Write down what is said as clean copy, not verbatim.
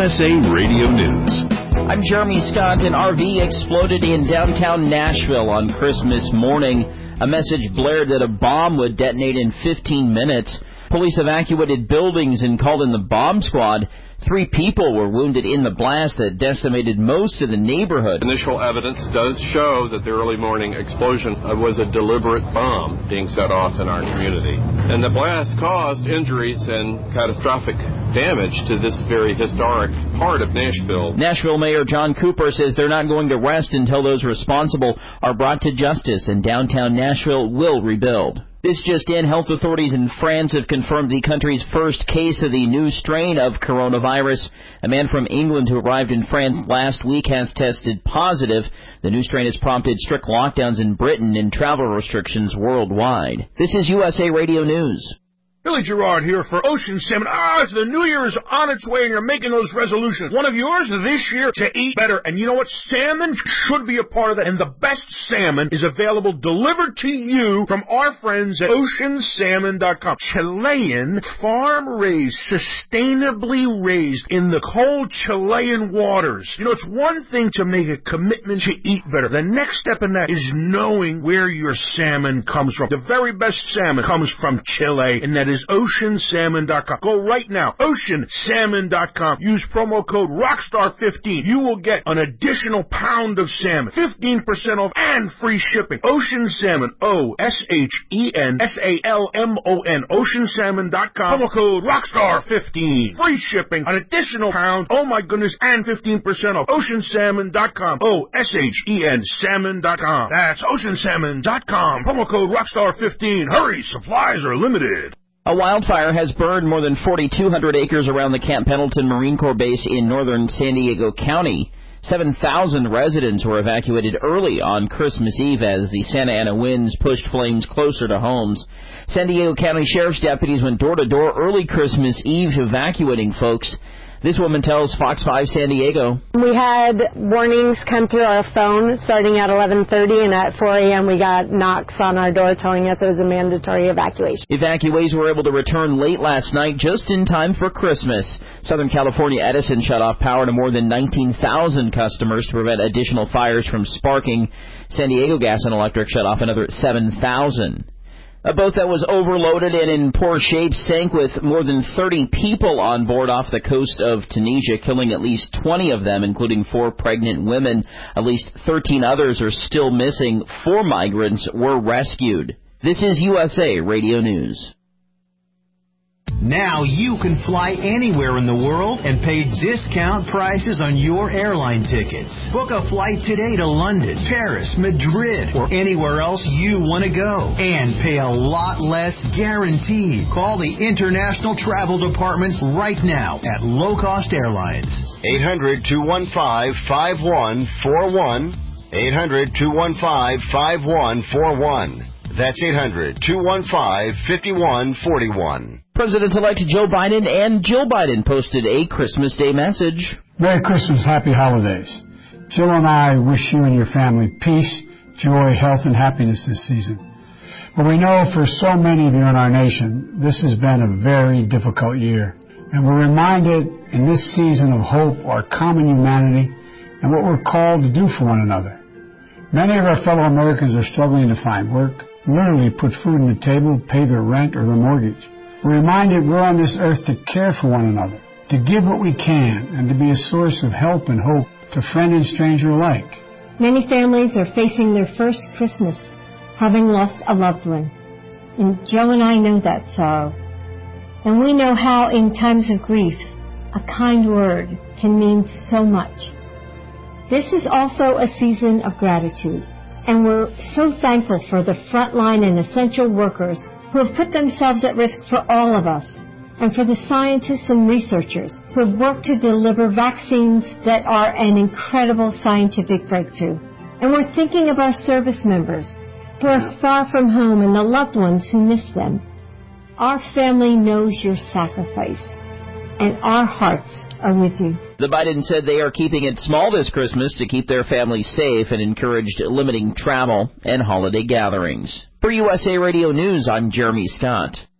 USA Radio News. I'm Jeremy Scott. An RV exploded in downtown Nashville on Christmas morning. A message blared that a bomb would detonate in 15 minutes. Police evacuated buildings and called in the bomb squad. 3 people were wounded in the blast that decimated most of the neighborhood. Initial evidence does show that the early morning explosion was a deliberate bomb being set off in our community. And the blast caused injuries and catastrophic damage to this very historic part of Nashville. Nashville Mayor John Cooper says they're not going to rest until those responsible are brought to justice and downtown Nashville will rebuild. This just in, health authorities in France have confirmed the country's first case of the new strain of coronavirus. A man from England who arrived in France last week has tested positive. The new strain has prompted strict lockdowns in Britain and travel restrictions worldwide. This is USA Radio News. Billy Gerard here for Ocean Salmon. The new year is on its way and you're making those resolutions. One of yours this year to eat better. And you know what? Salmon should be a part of that. And the best salmon is available delivered to you from our friends at oceansalmon.com. Chilean, farm-raised, sustainably raised in the cold Chilean waters. You know, it's one thing to make a commitment to eat better. The next step in that is knowing where your salmon comes from. The very best salmon comes from Chile, and that is oceansalmon.com. Go right now, oceansalmon.com. Use promo code ROCKSTAR15. You will get an additional pound of salmon, 15% off, and free shipping. Ocean Salmon, OSHENSALMON, oceansalmon.com. Promo code ROCKSTAR15. Free shipping, an additional pound, oh my goodness, and 15% off. Oceansalmon.com, OSHEN salmon.com. That's oceansalmon.com. Promo code ROCKSTAR15. Hurry, supplies are limited. A wildfire has burned more than 4,200 acres around the Camp Pendleton Marine Corps Base in northern San Diego County. 7,000 residents were evacuated early on Christmas Eve as the Santa Ana winds pushed flames closer to homes. San Diego County Sheriff's deputies went door to door early Christmas Eve evacuating folks. This woman tells Fox 5 San Diego. We had warnings come through our phone starting at 11:30, and at 4 a.m. we got knocks on our door telling us it was a mandatory evacuation. Evacuees were able to return late last night just in time for Christmas. Southern California Edison shut off power to more than 19,000 customers to prevent additional fires from sparking. San Diego Gas and Electric shut off another 7,000. A boat that was overloaded and in poor shape sank with more than 30 people on board off the coast of Tunisia, killing at least 20 of them, including 4 pregnant women. At least 13 others are still missing. 4 migrants were rescued. This is USA Radio News. Now you can fly anywhere in the world and pay discount prices on your airline tickets. Book a flight today to London, Paris, Madrid, or anywhere else you want to go. And pay a lot less guaranteed. Call the International Travel Department right now at Low Cost Airlines. 800-215-5141. 800-215-5141. That's 800-215-5141. President-elect Joe Biden and Jill Biden posted a Christmas Day message. Merry Christmas, happy holidays. Jill and I wish you and your family peace, joy, health, and happiness this season. But we know for so many of you in our nation, this has been a very difficult year. And we're reminded in this season of hope, our common humanity, and what we're called to do for one another. Many of our fellow Americans are struggling to find work, literally put food on the table, pay their rent or their mortgage. We're reminded we're on this earth to care for one another, to give what we can, and to be a source of help and hope to friend and stranger alike. Many families are facing their first Christmas, having lost a loved one. And Joe and I know that sorrow. And we know how in times of grief, a kind word can mean so much. This is also a season of gratitude. And we're so thankful for the frontline and essential workers who have put themselves at risk for all of us, and for the scientists and researchers who have worked to deliver vaccines that are an incredible scientific breakthrough. And we're thinking of our service members who are far from home and the loved ones who miss them. Our family knows your sacrifice, and our hearts are with you. The Biden said they are keeping it small this Christmas to keep their families safe and encouraged limiting travel and holiday gatherings. For USA Radio News, I'm Jeremy Scott.